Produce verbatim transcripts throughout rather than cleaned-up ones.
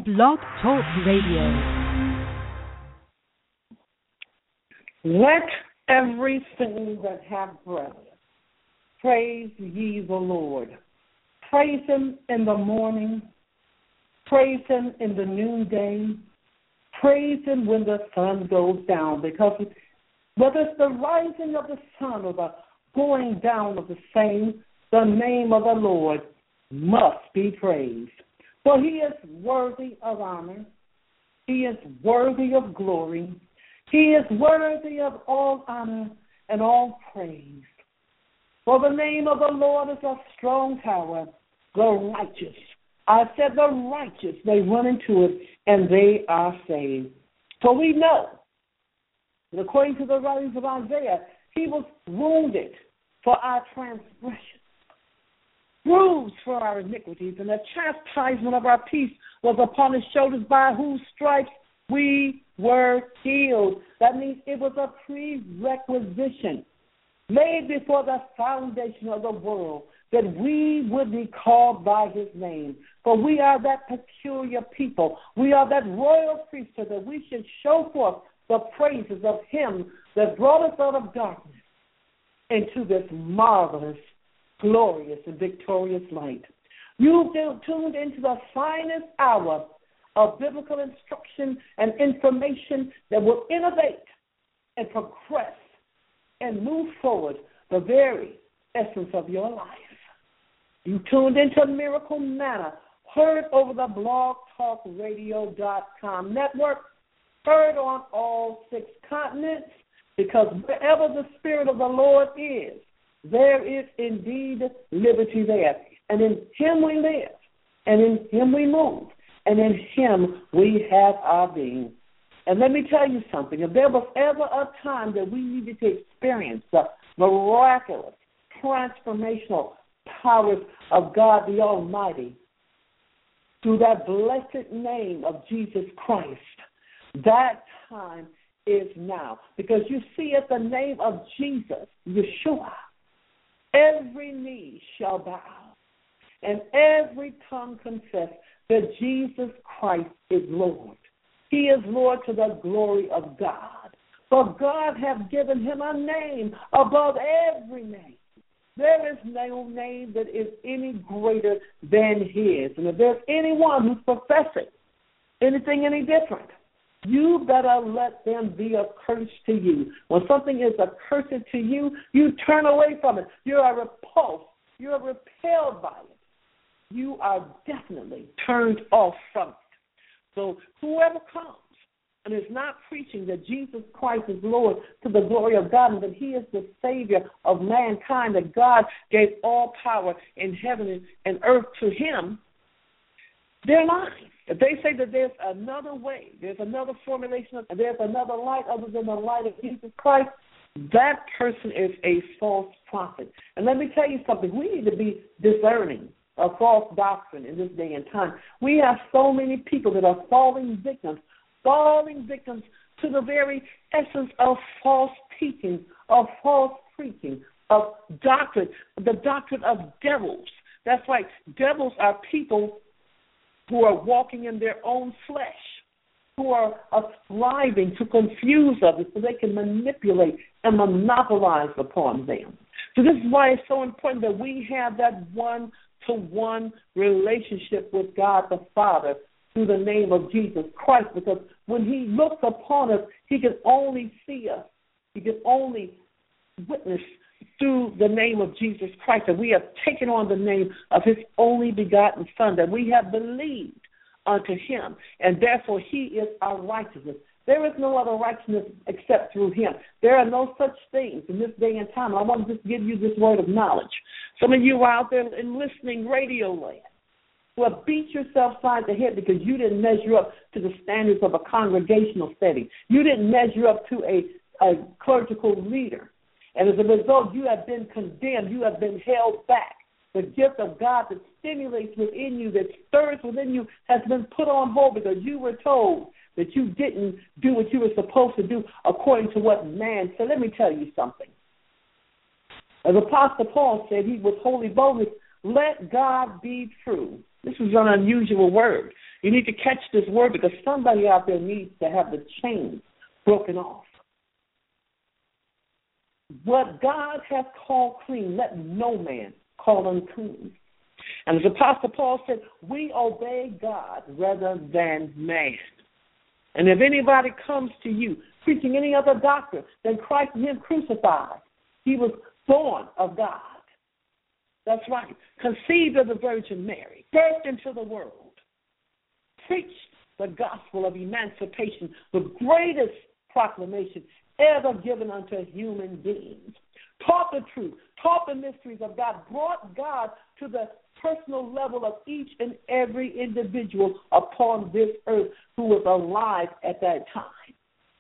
Blog Talk Radio. Let everything that hath breath praise ye the Lord. Praise him in the morning. Praise him in the noonday. Praise him when the sun goes down. Because whether it's the rising of the sun or the going down of the same, the name of the Lord must be praised. For he is worthy of honor. He is worthy of glory. He is worthy of all honor and all praise. For the name of the Lord is a strong tower. The righteous, I said the righteous, they run into it and they are saved. For we know that according to the writings of Isaiah, he was wounded for our transgressions, bruised for our iniquities, and the chastisement of our peace was upon his shoulders, by whose stripes we were healed. That means it was a prerequisition made before the foundation of the world that we would be called by his name. For we are that peculiar people. We are that royal priesthood, that we should show forth the praises of him that brought us out of darkness into this marvelous, glorious, and victorious light. You've tuned into the finest hour of biblical instruction and information that will innovate and progress and move forward the very essence of your life. You tuned into Miracle Manna, heard over the blog talk radio dot com network, heard on all six continents, because wherever the Spirit of the Lord is, there is indeed liberty there. And in him we live, and in him we move, and in him we have our being. And let me tell you something. If there was ever a time that we needed to experience the miraculous, transformational powers of God the Almighty through that blessed name of Jesus Christ, that time is now. Because you see, at the name of Jesus, Yeshua, every knee shall bow and every tongue confess that Jesus Christ is Lord. He is Lord to the glory of God. For God hath given him a name above every name. There is no name that is any greater than his. And if there's anyone who's professing anything any different, you better let them be a curse to you. When something is a curse to you, you turn away from it. You are repulsed. You are repelled by it. You are definitely turned off from it. So whoever comes and is not preaching that Jesus Christ is Lord to the glory of God and that he is the Savior of mankind, that God gave all power in heaven and earth to him, they're lying. If they say that there's another way, there's another formulation, and there's another light other than the light of Jesus Christ, that person is a false prophet. And let me tell you something. We need to be discerning of false doctrine in this day and time. We have so many people that are falling victims, falling victims to the very essence of false teaching, of false preaching, of doctrine, the doctrine of devils. That's right. Devils are people who are walking in their own flesh, who are striving to confuse others so they can manipulate and monopolize upon them. So this is why it's so important that we have that one-to-one relationship with God the Father through the name of Jesus Christ, because when he looks upon us, he can only see us. He can only witness through the name of Jesus Christ, that we have taken on the name of his only begotten Son, that we have believed unto him, and therefore he is our righteousness. There is no other righteousness except through him. There are no such things in this day and time. I want to just give you this word of knowledge. Some of you are out there in listening radio land who have beat yourself side the head because you didn't measure up to the standards of a congregational setting. You didn't measure up to a, a clerical leader. And as a result, you have been condemned. You have been held back. The gift of God that stimulates within you, that stirs within you, has been put on hold because you were told that you didn't do what you were supposed to do according to what man said. Let me tell you something. As Apostle Paul said, he with holy boldness, let God be true. This is an unusual word. You need to catch this word because somebody out there needs to have the chains broken off. What God has called clean, let no man call unclean. And as Apostle Paul said, we obey God rather than man. And if anybody comes to you preaching any other doctrine than Christ and him crucified, he was born of God. That's right. Conceived of the Virgin Mary, birthed into the world, preached the gospel of emancipation, the greatest proclamation ever given unto human beings, taught the truth, taught the mysteries of God, brought God to the personal level of each and every individual upon this earth who was alive at that time.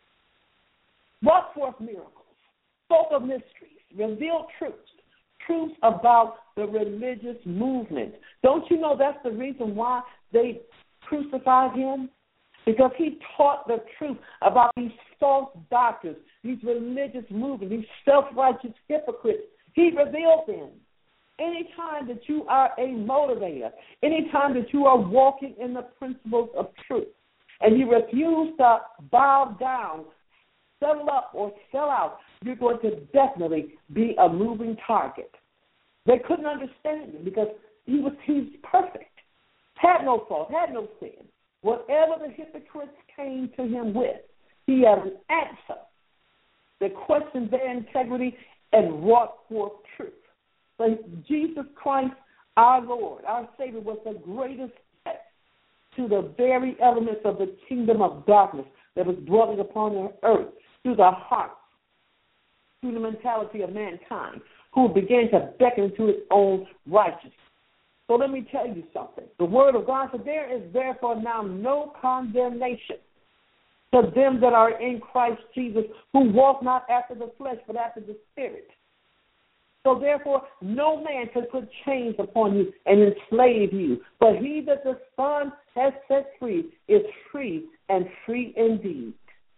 Brought forth miracles, spoke of mysteries, revealed truths, truths about the religious movement. Don't you know that's the reason why they crucified him? Because he taught the truth about these false doctors, these religious movements, these self-righteous hypocrites. He revealed them. Anytime that you are a motivator, anytime that you are walking in the principles of truth, and you refuse to bow down, settle up, or sell out, you're going to definitely be a moving target. They couldn't understand him because he was he's perfect, had no fault, had no sin. Whatever the hypocrites came to him with, he had an answer that questioned their integrity and wrought forth truth. But Jesus Christ, our Lord, our Savior, was the greatest threat to the very elements of the kingdom of darkness that was dwelling upon the earth through the hearts, through the mentality of mankind, who began to beckon to its own righteousness. So let me tell you something. The word of God said, there is therefore now no condemnation to them that are in Christ Jesus, who walk not after the flesh, but after the Spirit. So therefore, no man can put chains upon you and enslave you. But he that the Son has set free is free, and free indeed.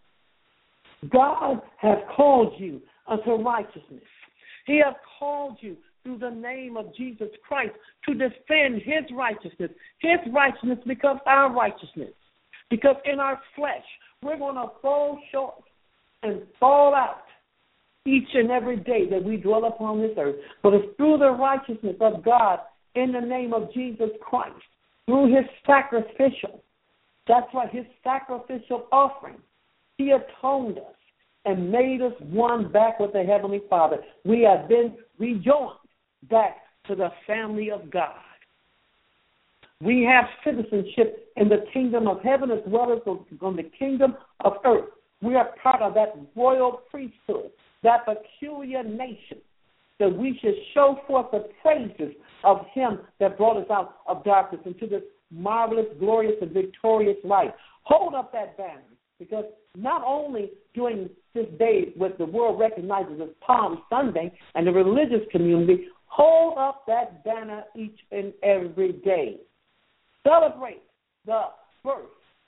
God has called you unto righteousness. He has called you through the name of Jesus Christ to defend his righteousness. His righteousness becomes our righteousness. Because in our flesh, we're going to fall short and fall out each and every day that we dwell upon this earth. But it's through the righteousness of God in the name of Jesus Christ, through his sacrificial, that's right, his sacrificial offering, he atoned us and made us one back with the Heavenly Father. We have been rejoined back to the family of God. We have citizenship in the kingdom of heaven as well as on the kingdom of earth. We are part of that royal priesthood, that peculiar nation, that we should show forth the praises of him that brought us out of darkness into this marvelous, glorious, and victorious light. Hold up that banner, because not only during this day what the world recognizes as Palm Sunday and the religious community, hold up that banner each and every day. Celebrate the birth,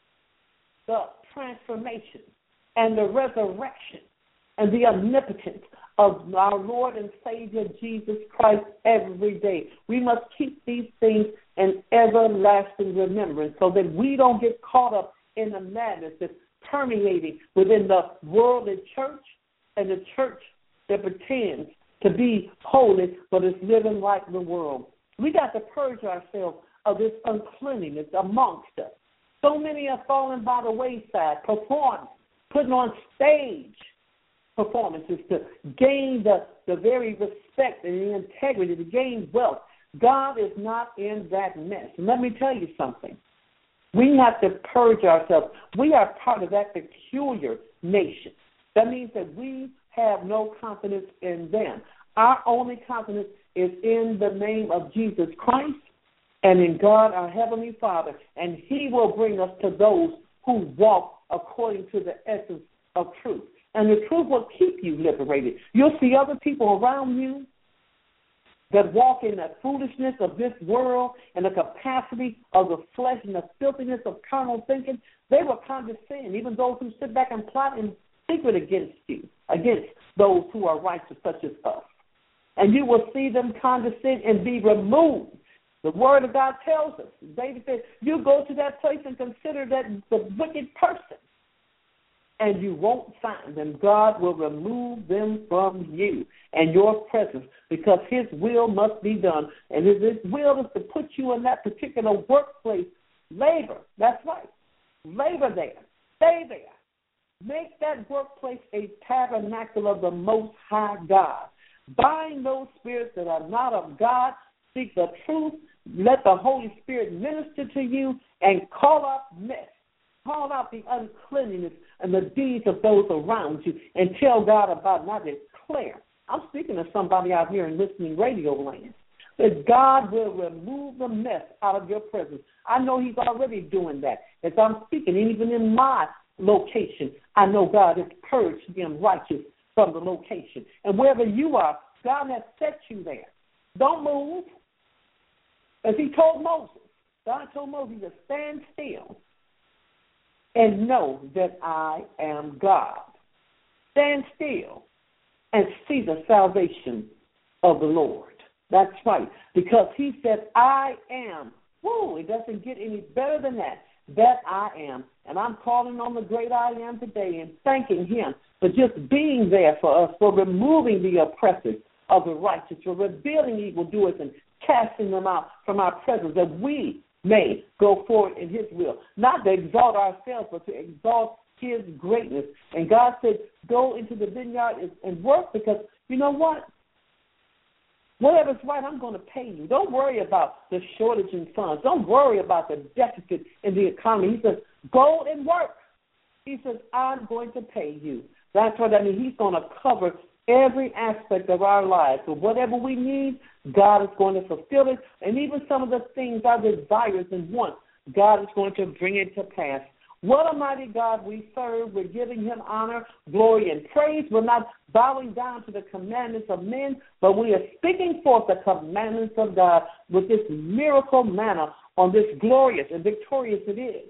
the transformation, and the resurrection and the omnipotence of our Lord and Savior Jesus Christ every day. We must keep these things in everlasting remembrance so that we don't get caught up in the madness that's permeating within the worldly church and the church that pretends to be holy but is living like the world. We got to purge ourselves of this uncleanness amongst us. So many are falling by the wayside, performing, putting on stage performances to gain the, the very respect and the integrity, to gain wealth. God is not in that mess. And let me tell you something. We have to purge ourselves. We are part of that peculiar nation. That means that we have no confidence in them. Our only confidence is in the name of Jesus Christ and in God, our Heavenly Father. And he will bring us to those who walk according to the essence of truth. And the truth will keep you liberated. You'll see other people around you that walk in the foolishness of this world and the capacity of the flesh and the filthiness of carnal thinking. They will condescend, even those who sit back and plot in secret against you, against those who are righteous such as us. And you will see them condescend and be removed The Word of God tells us. David said, you go to that place and consider that the wicked person, and you won't find them. God will remove them from you and your presence because his will must be done. And his will is to put you in that particular workplace. Labor, that's right. Labor there. Stay there. Make that workplace a tabernacle of the Most High God. Bind those spirits that are not of God. Seek the truth. Let the Holy Spirit minister to you and call out mess. Call out the uncleanliness and the deeds of those around you and tell God about it. Not declare. I'm speaking to somebody out here in listening radio land. That God will remove the mess out of your presence. I know he's already doing that. As I'm speaking, even in my location, I know God has purged the unrighteous from the location. And wherever you are, God has set you there. Don't move. As he told Moses, God told Moses to stand still and know that I am God. Stand still and see the salvation of the Lord. That's right, because he said, I am. Woo, it doesn't get any better than that. That I am. And I'm calling on the great I am today and thanking him for just being there for us, for removing the oppressors of the righteous, for revealing evildoers and casting them out from our presence, that we may go forward in his will, not to exalt ourselves, but to exalt his greatness. And God said, go into the vineyard and, and work, because you know what? Whatever's right, I'm going to pay you. Don't worry about the shortage in funds. Don't worry about the deficit in the economy. He says, go and work. He says, I'm going to pay you. That's what I mean. He's going to cover every aspect of our lives. So whatever we need, God is going to fulfill it. And even some of the things, our desires and wants, God is going to bring it to pass. What a mighty God we serve. We're giving him honor, glory, and praise. We're not bowing down to the commandments of men, but we are speaking forth the commandments of God with this miracle manna on this glorious and victorious it is.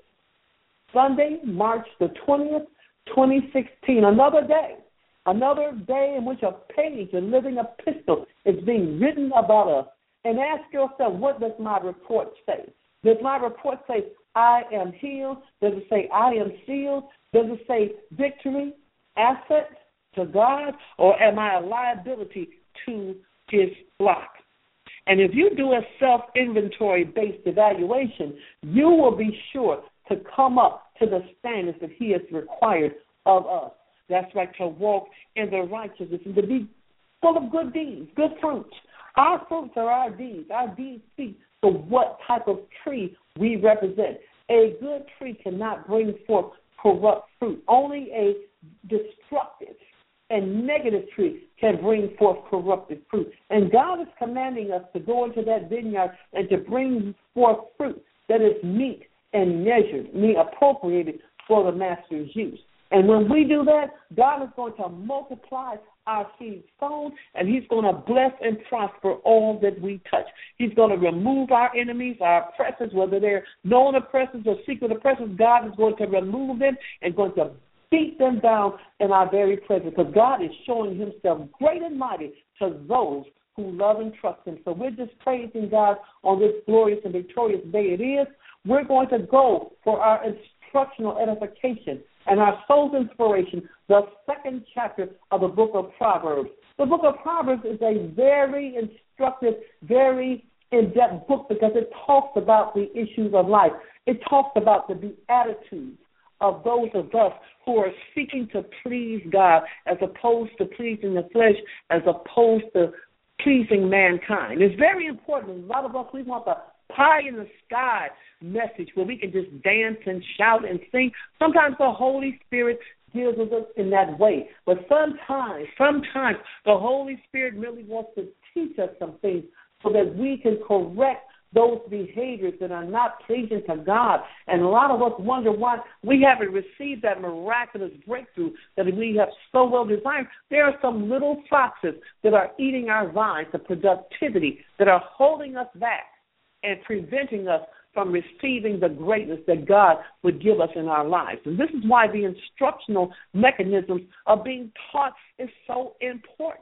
Sunday, March the twentieth, twenty sixteen, another day, another day in which a page, a living epistle, is being written about us. And ask yourself, what does my report say? Does my report say, I am healed? Does it say, I am sealed? Does it say, victory, asset to God? Or am I a liability to his flock? And if you do a self-inventory-based evaluation, you will be sure to come up to the standards that he has required of us. That's right, to walk in the righteousness and to be full of good deeds, good fruits. Our fruits are our deeds. Our deeds speak to what type of tree we represent. A good tree cannot bring forth corrupt fruit. Only a destructive and negative tree can bring forth corrupted fruit. And God is commanding us to go into that vineyard and to bring forth fruit that is meet and measured, mean appropriated for the master's use. And when we do that, God is going to multiply our seed sown, and he's going to bless and prosper all that we touch. He's going to remove our enemies, our oppressors, whether they're known oppressors or secret oppressors. God is going to remove them and going to beat them down in our very presence, because God is showing himself great and mighty to those who love and trust him. So we're just praising God on this glorious and victorious day it is. We're going to go for our instructional edification and our soul's inspiration, the second chapter of the book of Proverbs. The book of Proverbs is a very instructive, very in-depth book, because it talks about the issues of life. It talks about the beatitudes of those of us who are seeking to please God as opposed to pleasing the flesh, as opposed to pleasing mankind. It's very important. A lot of us, we want the pie in the sky message where we can just dance and shout and sing. Sometimes the Holy Spirit deals with us in that way. But sometimes, sometimes the Holy Spirit really wants to teach us some things so that we can correct those behaviors that are not pleasing to God. And a lot of us wonder why we haven't received that miraculous breakthrough that we have so well desired. There are some little foxes that are eating our vines, the productivity, that are holding us back and preventing us from receiving the greatness that God would give us in our lives. And this is why the instructional mechanisms of being taught is so important.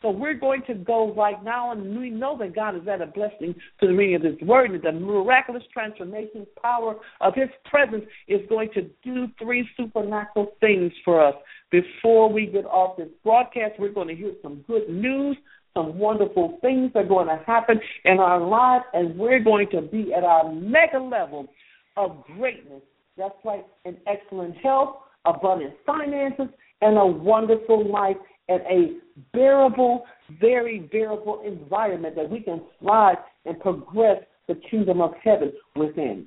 So we're going to go right now, and we know that God is at a blessing to the reading of His Word, and the miraculous transformation power of His presence is going to do three supernatural things for us. Before we get off this broadcast, we're going to hear some good news. Some wonderful things are going to happen in our lives, and we're going to be at our mega level of greatness. That's right, in excellent health, abundant finances, and a wonderful life, and a bearable, very bearable environment that we can thrive and progress the kingdom of heaven within.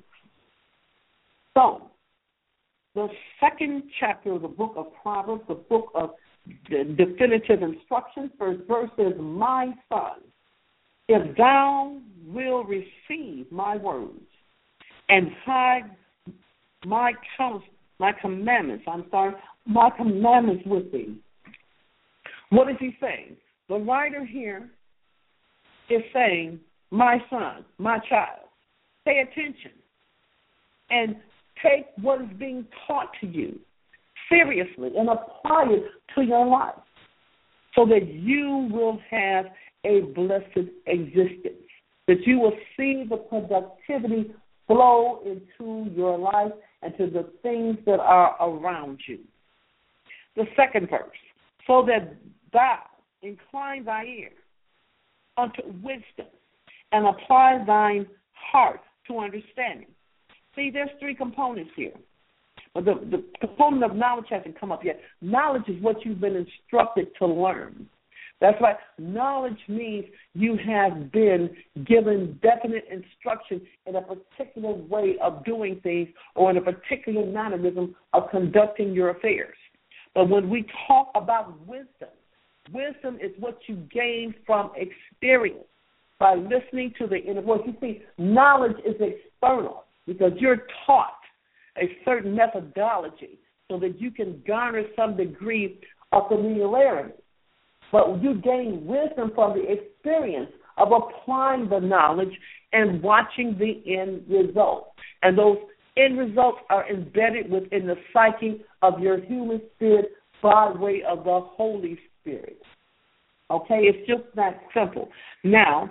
So, the second chapter of the book of Proverbs, the book of the definitive instructions, first verse says, my son, if thou will receive my words and hide my counsel, my commandments, I'm sorry, my commandments with thee. What is he saying? The writer here is saying, my son, my child, pay attention and take what is being taught to you seriously and apply it to your life so that you will have a blessed existence, that you will see the productivity flow into your life and to the things that are around you. The second verse, so that thou incline thy ear unto wisdom and apply thine heart to understanding. See, there's three components here. But the, the component of knowledge hasn't come up yet. Knowledge is what you've been instructed to learn. That's right. Knowledge means you have been given definite instruction in a particular way of doing things or in a particular mannerism of conducting your affairs. But when we talk about wisdom, wisdom is what you gain from experience by listening to the inner voice. You see, knowledge is external because you're taught a certain methodology so that you can garner some degree of familiarity. But you gain wisdom from the experience of applying the knowledge and watching the end result. And those end results are embedded within the psyche of your human spirit by way of the Holy Spirit. Okay, it's just that simple. Now,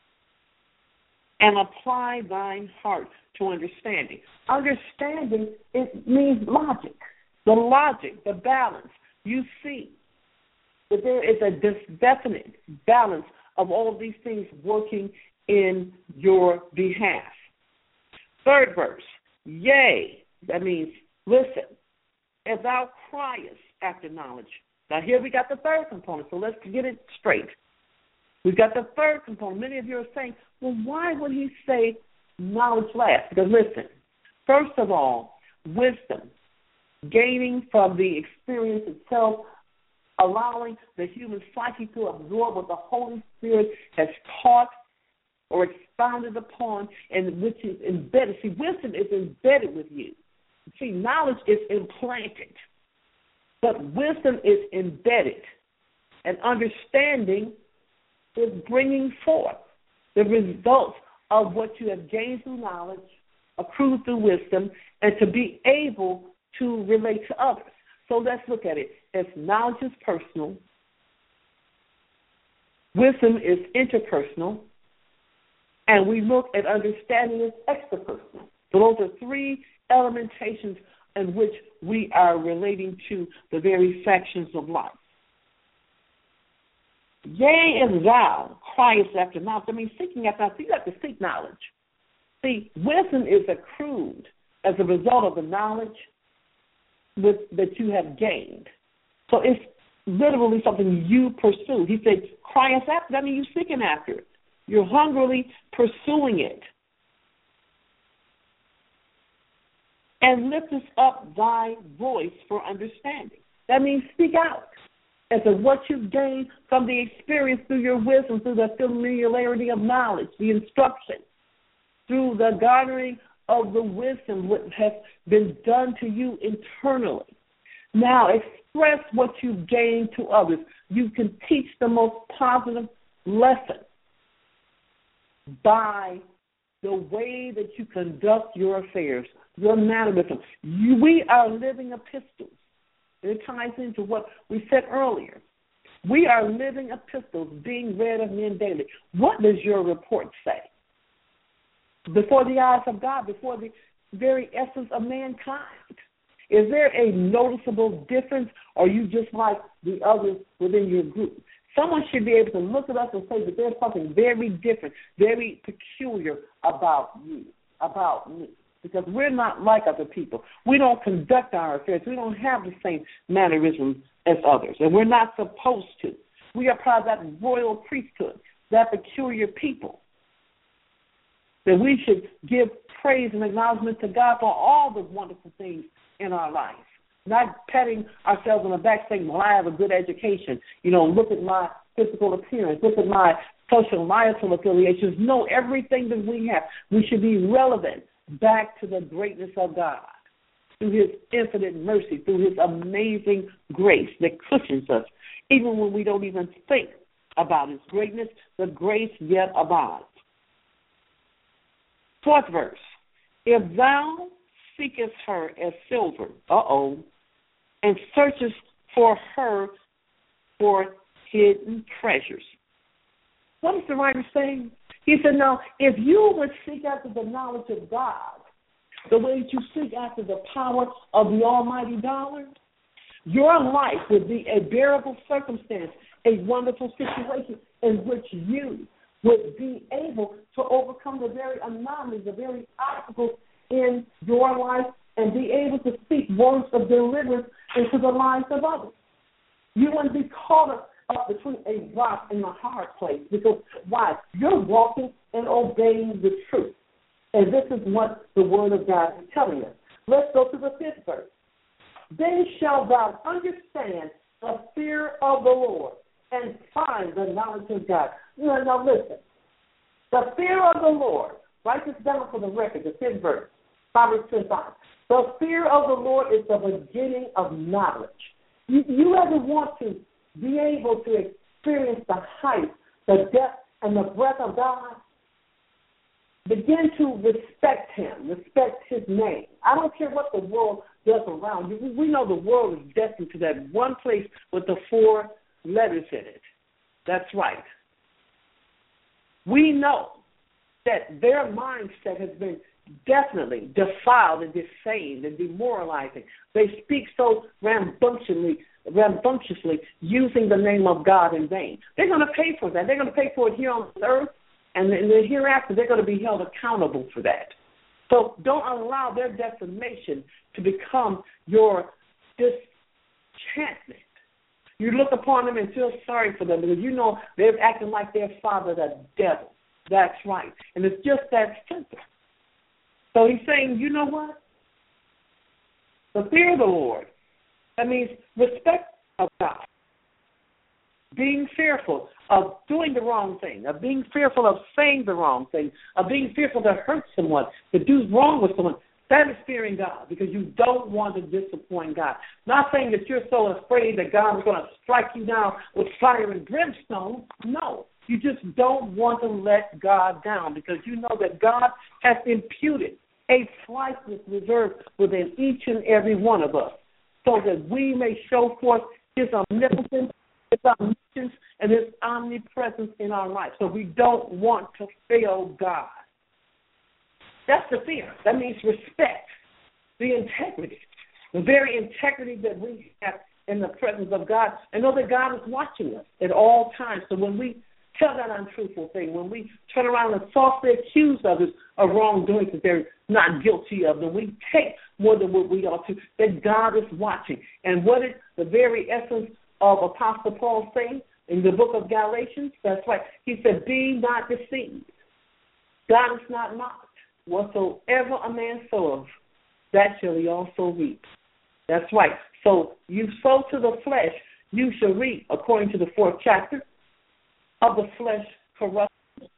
and apply thine heart to understanding. Understanding, it means logic, the logic, the balance. You see that there is a definite balance of all of these things working in your behalf. Third verse, yea, that means listen, if thou criest after knowledge. Now here we got the third component, so let's get it straight. We've got the third component. Many of you are saying, well, why would he say knowledge last? Because listen, first of all, wisdom, gaining from the experience itself, allowing the human psyche to absorb what the Holy Spirit has taught or expounded upon, and which is embedded. See, wisdom is embedded with you. See, knowledge is implanted, but wisdom is embedded, and understanding is bringing forth the results of what you have gained through knowledge, accrued through wisdom, and to be able to relate to others. So let's look at it. As knowledge is personal, wisdom is interpersonal, and we look at understanding as extrapersonal. So those are three elementations in which we are relating to the very factions of life. Yea, and thou criest after knowledge. I mean, seeking after knowledge. You have to seek knowledge. See, wisdom is accrued as a result of the knowledge with, that you have gained. So it's literally something you pursue. He said, criest after. That means you're seeking after it. You're hungrily pursuing it. And liftest up thy voice for understanding. That means speak out as to what you've gained from the experience through your wisdom, through the familiarity of knowledge, the instruction, through the garnering of the wisdom what has been done to you internally. Now express what you've gained to others. You can teach the most positive lesson by the way that you conduct your affairs, your mannerism. You, we are living epistles. It ties into what we said earlier. We are living epistles being read of men daily. What does your report say? Before the eyes of God, before the very essence of mankind. Is there a noticeable difference, or are you just like the others within your group? Someone should be able to look at us and say that there's something very different, very peculiar about you, about me, because we're not like other people. We don't conduct our affairs. We don't have the same mannerisms as others, and we're not supposed to. We are part of that royal priesthood, that peculiar people, that we should give praise and acknowledgement to God for all the wonderful things in our life. Not patting ourselves on the back saying, well, I have a good education. You know, look at my physical appearance. Look at my social marital affiliations. No, everything that we have, we should be relevant back to the greatness of God through his infinite mercy, through his amazing grace that cushions us. Even when we don't even think about his greatness, the grace yet abides. Fourth verse. If thou seekest her as silver, uh-oh, and searchest for her for hidden treasures. What is the writer saying? He said, no, if you would seek after the knowledge of God, the way that you seek after the power of the almighty dollar, your life would be a bearable circumstance, a wonderful situation in which you would be able to overcome the very anomalies, the very obstacles in your life, and be able to speak words of deliverance into the lives of others. You wouldn't be caught up, up between a rock and a hard place, because why? You're walking and obeying the truth. And this is what the Word of God is telling us. Let's go to the fifth verse. Then shalt thou understand the fear of the Lord and find the knowledge of God. Now, now listen. The fear of the Lord, write this down for the record, the fifth verse, Proverbs twenty-five. The fear of the Lord is the beginning of knowledge. You, you ever want to be able to experience the height, the depth, and the breadth of God? Begin to respect him, respect his name. I don't care what the world does around you. We know the world is destined to that one place with the four letters in it. That's right. We know that their mindset has been definitely defiled and defamed and demoralizing. They speak so rambunctiously, rambunctiously using the name of God in vain. They're going to pay for that. They're going to pay for it here on earth, and in the hereafter they're going to be held accountable for that. So don't allow their defamation to become your disenchantment. You look upon them and feel sorry for them because you know they're acting like their father, the devil. That's right. And it's just that simple. So he's saying, you know what? The fear of the Lord, that means respect of God. Being fearful of doing the wrong thing, of being fearful of saying the wrong thing, of being fearful to hurt someone, to do wrong with someone, that is fearing God because you don't want to disappoint God. Not saying that you're so afraid that God is going to strike you down with fire and brimstone. No, you just don't want to let God down because you know that God has imputed a priceless reserve within each and every one of us so that we may show forth his omnipotence, his omniscience, and his omnipresence in our life. So we don't want to fail God. That's the fear. That means respect, the integrity, the very integrity that we have in the presence of God, and know that God is watching us at all times. So when we tell that untruthful thing, when we turn around and falsely accuse others of wrongdoing that they're not guilty of, then we take more than what we ought to, that God is watching. And what is the very essence of Apostle Paul saying in the book of Galatians? That's right. He said, be not deceived. God is not mocked. Whatsoever a man soweth, that shall he also reap. That's right. So you sow to the flesh, you shall reap, according to the fourth chapter of the flesh corruption.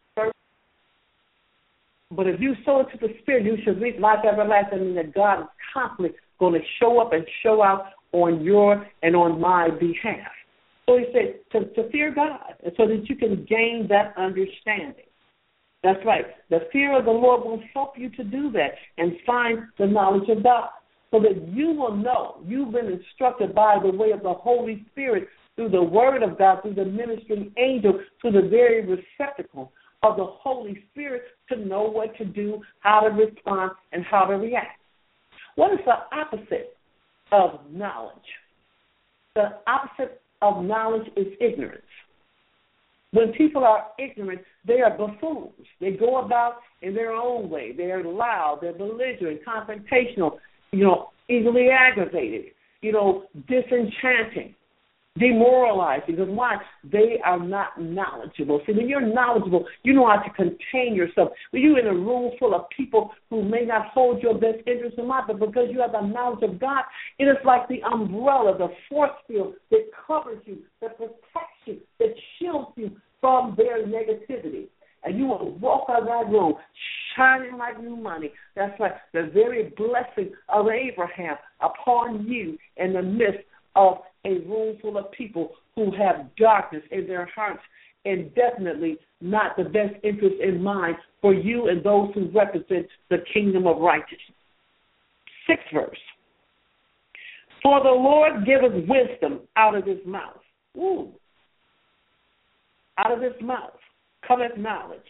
But if you sow into the spirit, you shall reap life everlasting. I mean that God is constantly going to show up and show out on your and on my behalf. So he said to, to fear God, and so that you can gain that understanding. That's right. The fear of the Lord will help you to do that and find the knowledge of God so that you will know you've been instructed by the way of the Holy Spirit through the word of God, through the ministering angel, through the very receptacle of the Holy Spirit to know what to do, how to respond, and how to react. What is the opposite of knowledge? The opposite of knowledge is ignorance. When people are ignorant, they are buffoons. They go about in their own way. They're loud, they're belligerent, confrontational, you know, easily aggravated, you know, disenchanting, demoralizing. Because why? They are not knowledgeable. See, when you're knowledgeable, you know how to contain yourself. When you're in a room full of people who may not hold your best interest in mind, but because you have the knowledge of God, it is like the umbrella, the force field that covers you, that protects you, that shields you from their negativity. And you will walk out of that room shining like new money. That's like the very blessing of Abraham upon you in the midst of a room full of people who have darkness in their hearts and definitely not the best interest in mind for you and those who represent the kingdom of righteousness. Sixth verse. For the Lord giveth wisdom out of his mouth. Ooh. Out of his mouth cometh knowledge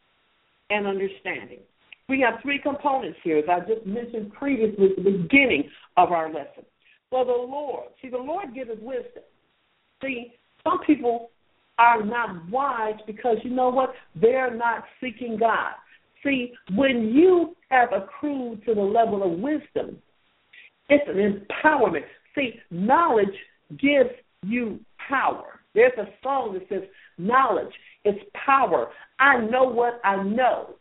and understanding. We have three components here, as I just mentioned previously at the beginning of our lesson. For the Lord, see, the Lord giveth wisdom. See, some people are not wise because, you know what, they're not seeking God. See, when you have accrued to the level of wisdom, it's an empowerment. See, knowledge gives you power. There's a song that says, knowledge is power. I know what I know.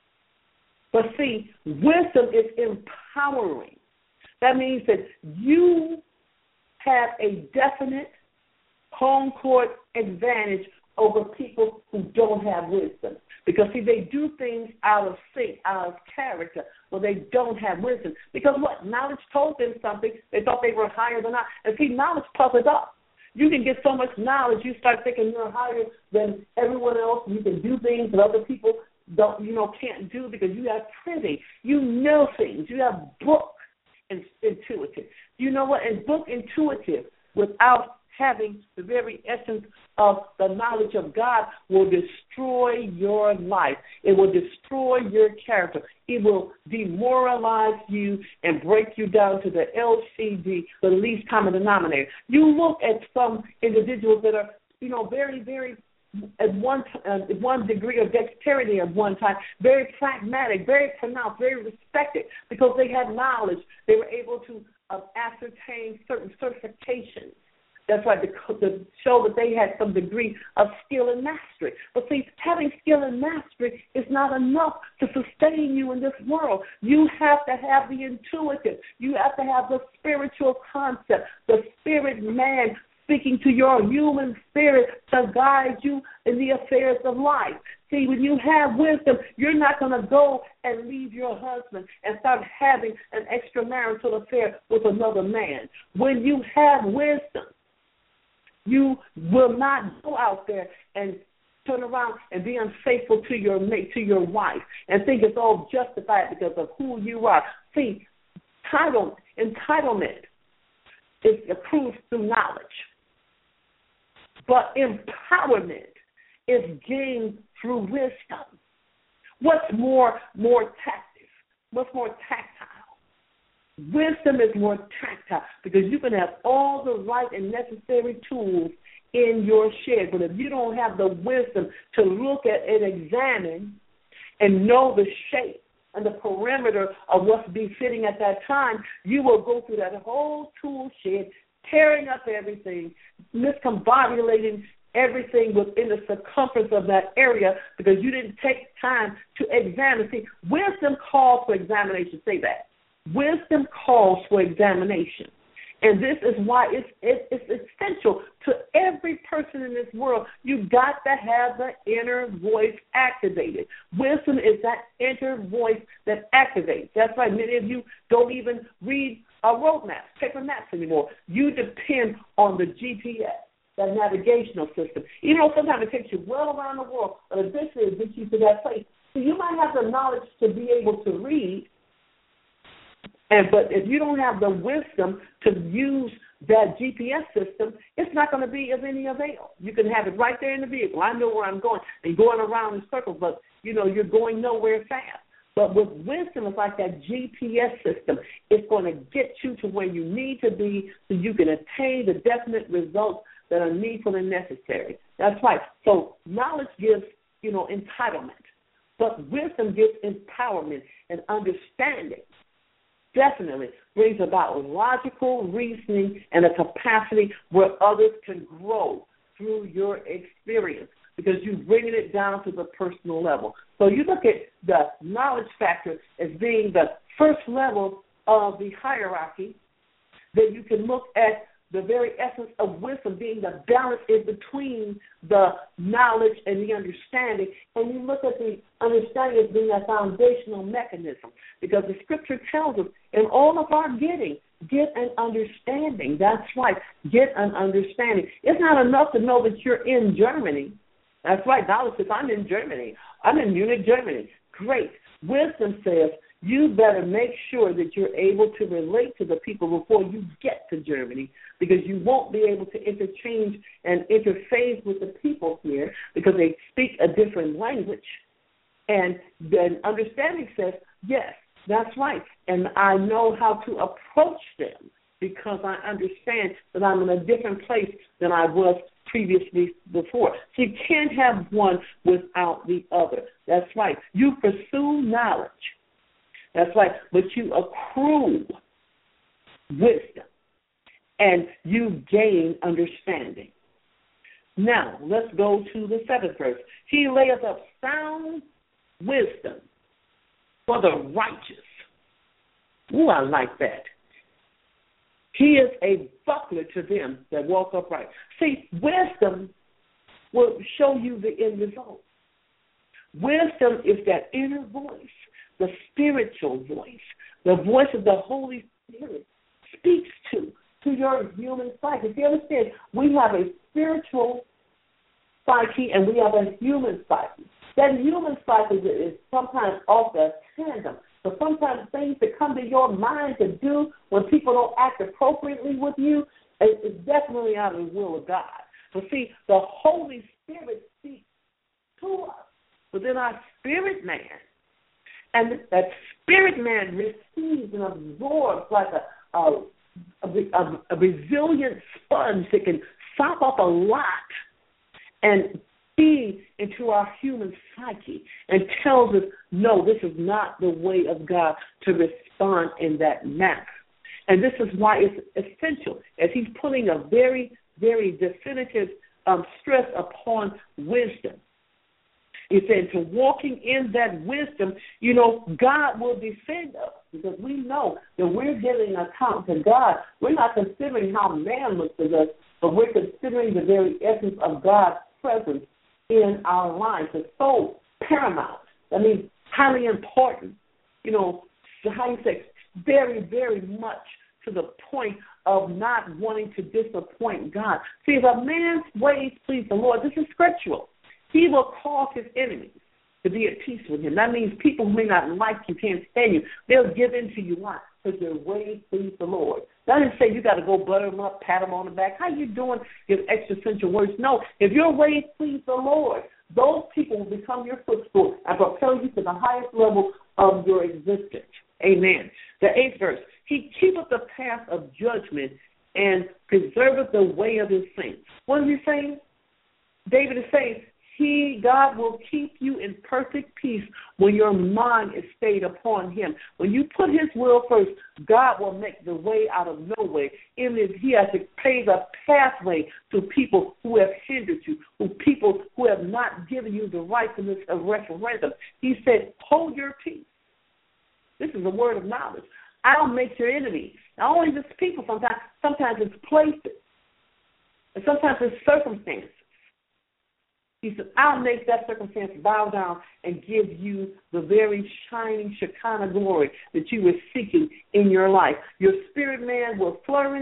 But see, wisdom is empowering. That means that you have a definite home court advantage over people who don't have wisdom. Because, see, they do things out of sync, out of character, but they don't have wisdom. Because what? Knowledge told them something. They thought they were higher than I. And, see, knowledge puffs up. You can get so much knowledge, you start thinking you're higher than everyone else. You can do things that other people don't, you know, can't do because you have privy. You know things. You have book intuitive. You know what? And book intuitive without having the very essence of the knowledge of God will destroy your life. It will destroy your character. It will demoralize you and break you down to the L C D, the least common denominator. You look at some individuals that are, you know, very, very at one uh, one degree of dexterity at one time, very pragmatic, very pronounced, very respected because they had knowledge. They were able to uh, ascertain certain certifications. That's right, to, to show that they had some degree of skill and mastery. But see, having skill and mastery is not enough to sustain you in this world. You have to have the intuitive. You have to have the spiritual concept, the spirit man speaking to your human spirit to guide you in the affairs of life. See, when you have wisdom, you're not going to go and leave your husband and start having an extramarital affair with another man. When you have wisdom, you will not go out there and turn around and be unfaithful to your mate, to your wife, and think it's all justified because of who you are. See, title, entitlement is approved through knowledge, but empowerment is gained through wisdom. What's more, more tactive? What's more tactile? Wisdom is more tactile because you can have all the right and necessary tools in your shed. But if you don't have the wisdom to look at and examine and know the shape and the perimeter of what's befitting at that time, you will go through that whole tool shed, tearing up everything, miscombobulating everything within the circumference of that area because you didn't take time to examine. See, wisdom calls for examination. Say that. Wisdom calls for examination. And this is why it's, it, it's essential to every person in this world. You've got to have the inner voice activated. Wisdom is that inner voice that activates. That's why many of you don't even read a road map, paper maps anymore. You depend on the G P S, that navigational system. Even though sometimes it takes you well around the world, but eventually it gets you to that place. So you might have the knowledge to be able to read, And but if you don't have the wisdom to use that G P S system, it's not going to be of any avail. You can have it right there in the vehicle. I know where I'm going, and going around in circles, but, you know, you're going nowhere fast. But with wisdom, it's like that G P S system. It's going to get you to where you need to be so you can attain the definite results that are needful and necessary. That's right. So knowledge gives, you know, entitlement. But wisdom gives empowerment, and understanding definitely brings about logical reasoning and a capacity where others can grow through your experience, because you're bringing it down to the personal level. So you look at the knowledge factor as being the first level of the hierarchy. Then you can look at the very essence of wisdom being the balance in between the knowledge and the understanding. And you look at the understanding as being a foundational mechanism, because the Scripture tells us in all of our getting, get an understanding. That's right, get an understanding. It's not enough to know that you're in Germany. That's right, knowledge says I'm in Germany. I'm in Munich, Germany. Great. Wisdom says you better make sure that you're able to relate to the people before you get to Germany, because you won't be able to interchange and interface with the people here because they speak a different language. And then understanding says, yes, that's right, and I know how to approach them because I understand that I'm in a different place than I was previously before. So you can't have one without the other. That's right. You pursue knowledge. That's right. But you accrue wisdom, and you gain understanding. Now, let's go to the seventh verse. He layeth up sound wisdom for the righteous. Ooh, I like that. He is a buckler to them that walk upright. See, wisdom will show you the end result. Wisdom is that inner voice, the spiritual voice, the voice of the Holy Spirit speaks to, to your human psyche. If you understand, we have a spiritual psyche and we have a human psyche. That human psyche is sometimes off the tandem. So sometimes things that come to your mind to do when people don't act appropriately with you is definitely out of the will of God. So see, the Holy Spirit speaks to us within our spirit man. And that spirit man receives and absorbs like a, a, a, a resilient sponge that can sop up a lot and feed into our human psyche and tells us, no, this is not the way of God to respond in that manner. And this is why it's essential, as he's putting a very, very definitive um, stress upon wisdom. He said to walking in that wisdom, you know, God will defend us, because we know that we're giving account to God. We're not considering how man looks at us, but we're considering the very essence of God's presence in our lives. It's so paramount. That means highly important. You know, how you say, very, very much to the point of not wanting to disappoint God. See, if a man's ways please the Lord, this is scriptural. He will cause his enemies to be at peace with him. That means people who may not like you, can't stand you, they'll give in to you. Why? Because their ways please the Lord. That doesn't say you got to go butter them up, pat them on the back. How you doing? Give existential words. No, if your ways please the Lord, those people will become your footstool and propel you to the highest level of your existence. Amen. The eighth verse, he keepeth the path of judgment and preserveth the way of his saints. What is he saying? David is saying, He, God will keep you in perfect peace when your mind is stayed upon him. When you put his will first, God will make the way out of no way. Even if he has to pave a pathway to people who have hindered you, who people who have not given you the rightfulness of referendum. He said, hold your peace. This is a word of knowledge. I'll make your enemies. Not only just people sometimes, sometimes it's places. And sometimes it's circumstances. He said, I'll make that circumstance bow down and give you the very shining Shekinah glory that you were seeking in your life. Your spirit man will flourish,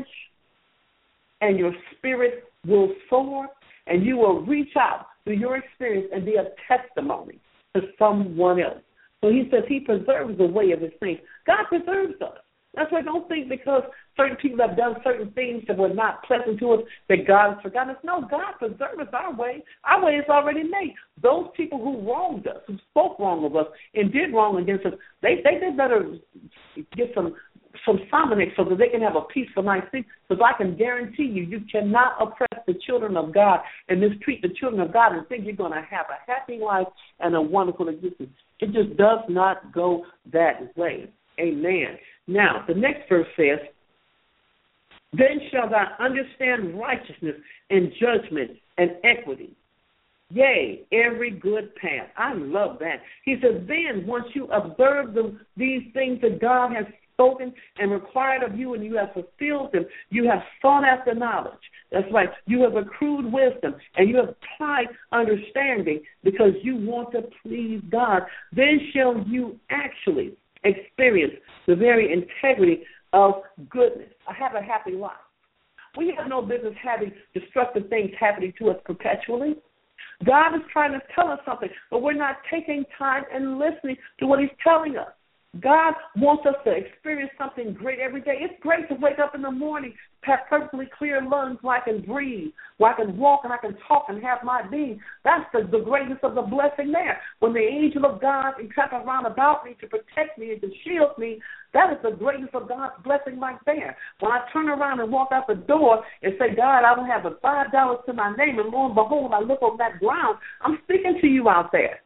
and your spirit will soar, and you will reach out through your experience and be a testimony to someone else. So he says he preserves the way of his saints. God preserves us. That's why don't think because certain people have done certain things that were not pleasant to us that God has forgotten us. No, God preserves our way. Our way is already made. Those people who wronged us, who spoke wrong of us and did wrong against us, they they did better get some some Sominex so that they can have a peaceful night's sleep. Because I can guarantee you, you cannot oppress the children of God and mistreat the children of God and think you're going to have a happy life and a wonderful existence. It just does not go that way. Amen. Now, the next verse says, then shall thou understand righteousness and judgment and equity. Yea, every good path. I love that. He says, then once you observe the, these things that God has spoken and required of you and you have fulfilled them, you have sought after knowledge. That's right. You have accrued wisdom and you have applied understanding because you want to please God. Then shall you actually experience the very integrity of goodness. I have a happy life. We have no business having destructive things happening to us perpetually. God is trying to tell us something, but we're not taking time and listening to what he's telling us. God wants us to experience something great every day. It's great to wake up in the morning, have perfectly clear lungs where I can breathe, where I can walk and I can talk and have my being. That's the, the greatness of the blessing there. When the angel of God encamp around about me to protect me and to shield me, that is the greatness of God's blessing right there. When I turn around and walk out the door and say, God, I don't have but five dollars to my name, and lo and behold, I look on that ground, I'm speaking to you out there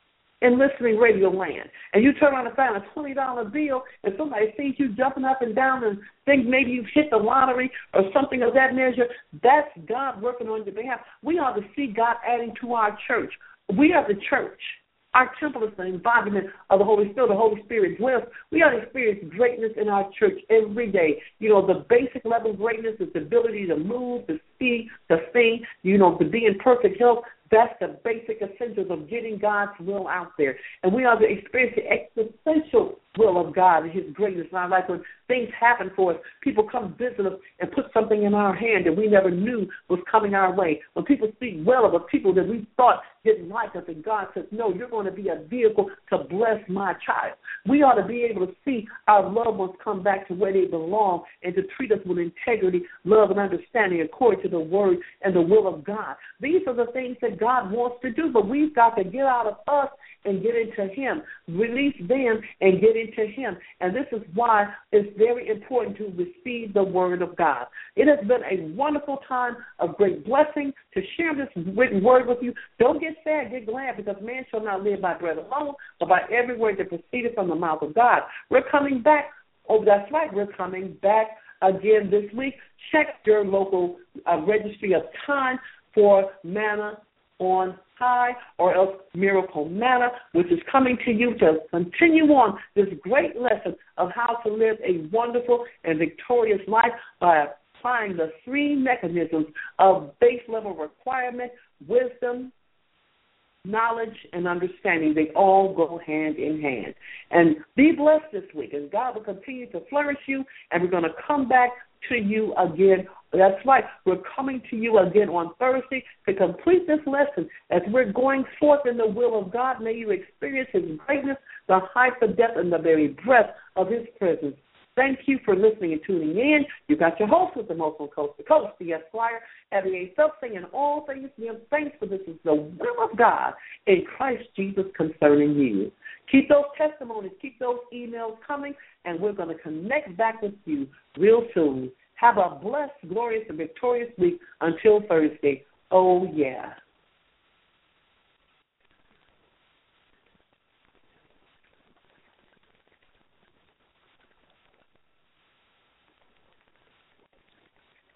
in listening radio land, and you turn around and find a twenty dollar bill, and somebody sees you jumping up and down and think maybe you've hit the lottery or something of that measure, that's God working on your behalf. We ought to see God adding to our church. We are the church. Our temple is the embodiment of the Holy Spirit. The Holy Spirit dwells. We ought to experience greatness in our church every day. You know, the basic level of greatness is the ability to move, to speak, to sing, you know, to be in perfect health. That's the basic essentials of getting God's will out there. And we ought to experience the existential will of God and his greatness. And I like when things happen for us, people come visit us and put something in our hand that we never knew was coming our way. When people speak well of us, people that we thought didn't like us, and God says, no, you're going to be a vehicle to bless my child. We ought to be able to see our loved ones come back to where they belong and to treat us with integrity, love, and understanding according to the word and the will of God. These are the things that God wants to do, but we've got to get out of us and get into him, release them and get into him. And this is why it's very important to receive the word of God. It has been a wonderful time of great blessing to share this written word with you. Don't get sad, get glad, because man shall not live by bread alone, but by every word that proceeded from the mouth of God. We're coming back. Oh, that's right. We're coming back again this week. Check your local uh, registry of time for Manna on High, or else Miracle Manna, which is coming to you to continue on this great lesson of how to live a wonderful and victorious life by applying the three mechanisms of base level requirement, wisdom, knowledge, and understanding. They all go hand in hand. And be blessed this week, and God will continue to flourish you, and we're going to come back to you again. That's right. We're coming to you again on Thursday to complete this lesson as we're going forth in the will of God. May you experience his greatness, the height, the depth, and the very breadth of his presence. Thank you for listening and tuning in. You got your host with the most from coast to coast, the Esquire, having a self-singing all things to him. Thanks for this is the will of God in Christ Jesus concerning you. Keep those testimonies, keep those emails coming, and we're going to connect back with you real soon. Have a blessed, glorious, and victorious week until Thursday. Oh, yeah.